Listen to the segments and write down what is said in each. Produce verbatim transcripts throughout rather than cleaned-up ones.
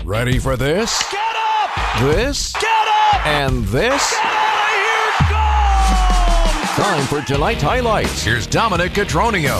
Ready for this? Get up! This? Get up! And this? Get out of here! Go! Time for tonight's highlights. Here's Dominic Cotroneo.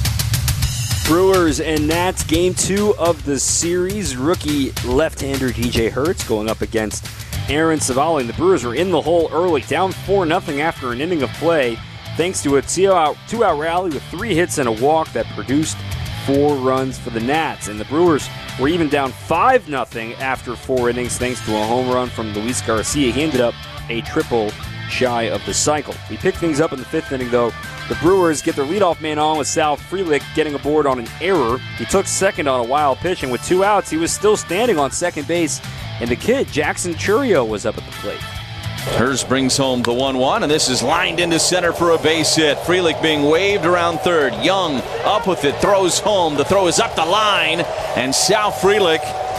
Brewers and Nats, game two of the series. Rookie left-hander D J Hertz going up against Aaron Civale. And the Brewers were in the hole early, down four nothing after an inning of play, thanks to a two-out, two-out rally with three hits and a walk that produced four runs for the Nats. And the Brewers were even down five nothing after four innings, thanks to a home run from Luis Garcia. He ended up a triple shy of the cycle. We picked things up in the fifth inning, though. The Brewers get their leadoff man on with Sal Frelick getting aboard on an error. He took second on a wild pitch, and with two outs, he was still standing on second base. And the kid, Jackson Chourio, was up at the plate. Hers brings home the one one, and this is lined into center for a base hit. Frelick being waved around third. Young up with it, throws home. The throw is up the line, and Sal Frelick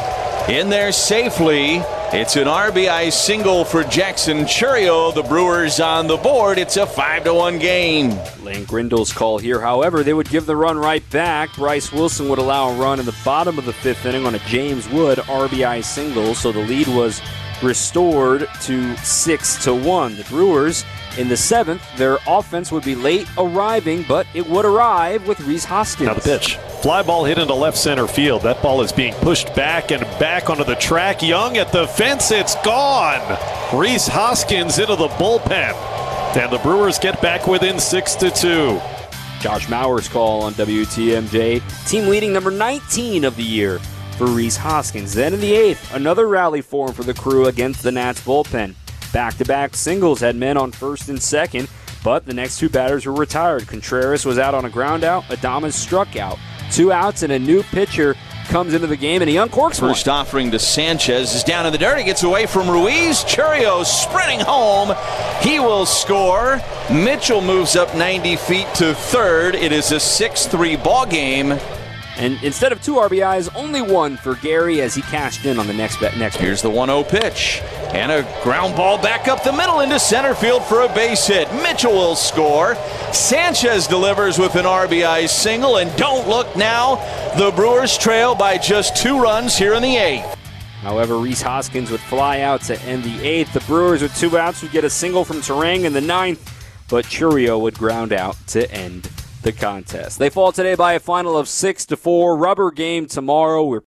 in there safely. It's an R B I single for Jackson Chourio. The Brewers on the board. It's a five to one game. Lane Grindle's call here, however, they would give the run right back. Bryce Wilson would allow a run in the bottom of the fifth inning on a James Wood R B I single, so the lead was restored to six to one. The Brewers in the seventh, their offense would be late arriving, but it would arrive with Rhys Hoskins. Now the pitch. Fly ball hit into left center field. That ball is being pushed back and back onto the track. Young at the fence. It's gone. Rhys Hoskins into the bullpen. And the Brewers get back within six to two. Josh Mauer's call on W T M J. Team leading number nineteen of the year for Rhys Hoskins. Then in the eighth, another rally for him for the Crew against the Nats bullpen. Back-to-back singles had men on first and second, but the next two batters were retired. Contreras was out on a ground out. Adames struck out. Two outs and a new pitcher comes into the game, and he uncorks one. First offering to Sanchez is down in the dirt. He gets away from Ruiz. Chourio sprinting home. He will score. Mitchell moves up ninety feet to third. It is a six three ball game. And instead of two R B Is, only one for Gary as he cashed in on the next bet. Next Here's the one oh pitch. And a ground ball back up the middle into center field for a base hit. Mitchell will score. Sanchez delivers with an R B I single. And don't look now, the Brewers trail by just two runs here in the eighth. However, Rhys Hoskins would fly out to end the eighth. The Brewers with two outs would get a single from Terang in the ninth, but Chourio would ground out to end the contest. They fall today by a final of six to four. Rubber game tomorrow. We're